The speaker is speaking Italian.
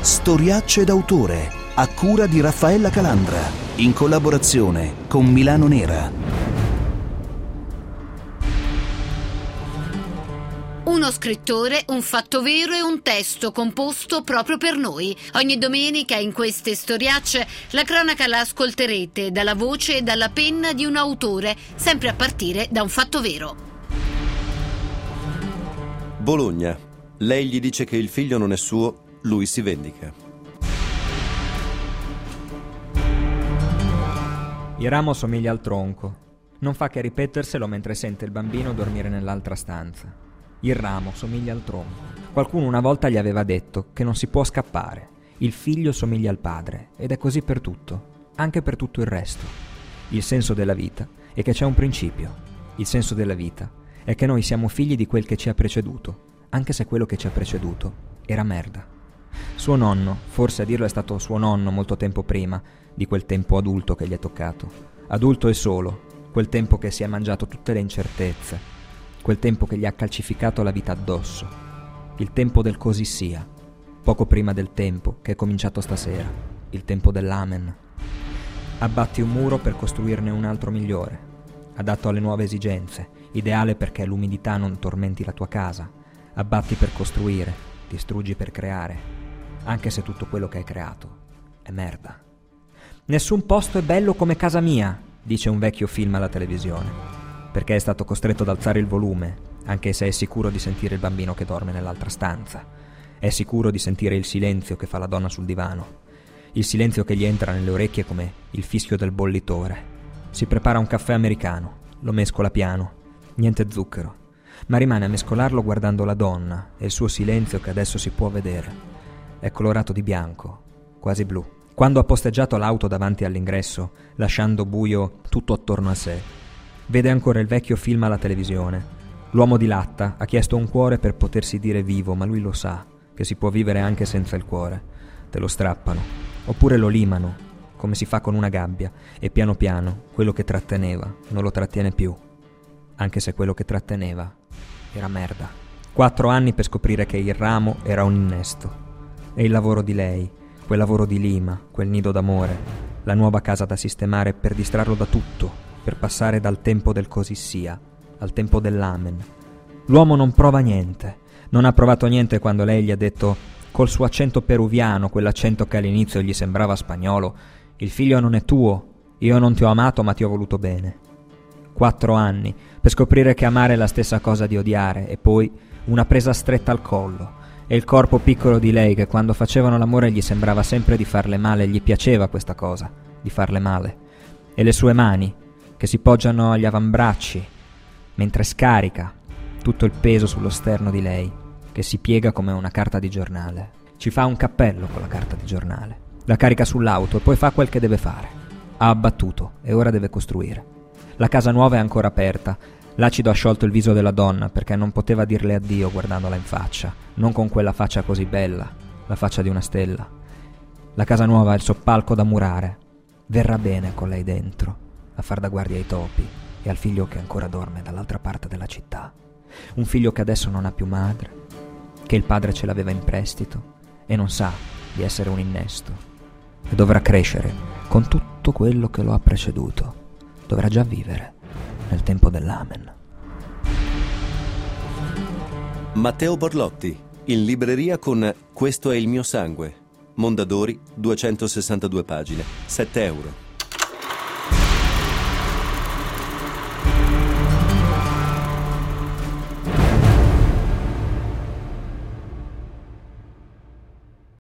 Storiacce d'autore, a cura di Raffaella Calandra, in collaborazione con Milano Nera. Uno scrittore, un fatto vero e un testo composto proprio per noi. Ogni domenica in queste storiacce la cronaca la ascolterete dalla voce e dalla penna di un autore, sempre a partire da un fatto vero. Bologna. Lei gli dice che il figlio non è suo, lui si vendica. Il ramo somiglia al tronco. Non fa che ripeterselo mentre sente il bambino dormire nell'altra stanza. Il ramo somiglia al tronco. Qualcuno una volta gli aveva detto che non si può scappare. Il figlio somiglia al padre ed è così per tutto, anche per tutto il resto. Il senso della vita è che c'è un principio. Il senso della vita è che noi siamo figli di quel che ci ha preceduto, anche se quello che ci ha preceduto era merda. Suo nonno, forse a dirlo è stato suo nonno molto tempo prima di quel tempo adulto che gli è toccato. Adulto e solo, quel tempo che si è mangiato tutte le incertezze, quel tempo che gli ha calcificato la vita addosso, il tempo del così sia, poco prima del tempo che è cominciato stasera, il tempo dell'amen. Abbatti un muro per costruirne un altro migliore, adatto alle nuove esigenze, ideale perché l'umidità non tormenti la tua casa. Abbatti per costruire, distruggi per creare, anche se tutto quello che hai creato è merda. Nessun posto è bello come casa mia, dice un vecchio film alla televisione, perché è stato costretto ad alzare il volume, anche se è sicuro di sentire il bambino che dorme nell'altra stanza. È sicuro di sentire il silenzio che fa la donna sul divano, il silenzio che gli entra nelle orecchie come il fischio del bollitore. Si prepara un caffè americano, lo mescola piano, niente zucchero, ma rimane a mescolarlo guardando la donna e il suo silenzio che adesso si può vedere. È colorato di bianco, quasi blu. Quando ha posteggiato l'auto davanti all'ingresso, lasciando buio tutto attorno a sé, vede ancora il vecchio film alla televisione. L'uomo di latta ha chiesto un cuore per potersi dire vivo, ma lui lo sa, che si può vivere anche senza il cuore. Te lo strappano, oppure lo limano, come si fa con una gabbia, e piano piano quello che tratteneva non lo trattiene più, anche se quello che tratteneva era merda. 4 anni per scoprire che il ramo era un innesto. E il lavoro di lei, quel lavoro di Lima, quel nido d'amore, la nuova casa da sistemare per distrarlo da tutto, per passare dal tempo del così sia al tempo dell'amen. L'uomo non prova niente. Non ha provato niente quando lei gli ha detto, col suo accento peruviano, quell'accento che all'inizio gli sembrava spagnolo, il figlio non è tuo, io non ti ho amato ma ti ho voluto bene. 4 anni per scoprire che amare è la stessa cosa di odiare, e poi una presa stretta al collo e il corpo piccolo di lei che quando facevano l'amore gli sembrava sempre di farle male, gli piaceva questa cosa, di farle male, e le sue mani che si poggiano agli avambracci mentre scarica tutto il peso sullo sterno di lei che si piega come una carta di giornale. Ci fa un cappello con la carta di giornale, la carica sull'auto e poi fa quel che deve fare. Ha abbattuto e ora deve costruire. La casa nuova è ancora aperta. L'acido ha sciolto il viso della donna perché non poteva dirle addio guardandola in faccia, non con quella faccia così bella, la faccia di una stella. La casa nuova ha il soppalco da murare. Verrà bene con lei dentro, a far da guardia ai topi e al figlio che ancora dorme dall'altra parte della città. Un figlio che adesso non ha più madre, che il padre ce l'aveva in prestito e non sa di essere un innesto. E dovrà crescere con tutto quello che lo ha preceduto. Dovrà già vivere nel tempo dell'amen. Matteo Borlotti, in libreria con Questo è il mio sangue. Mondadori, 262 pagine, €7.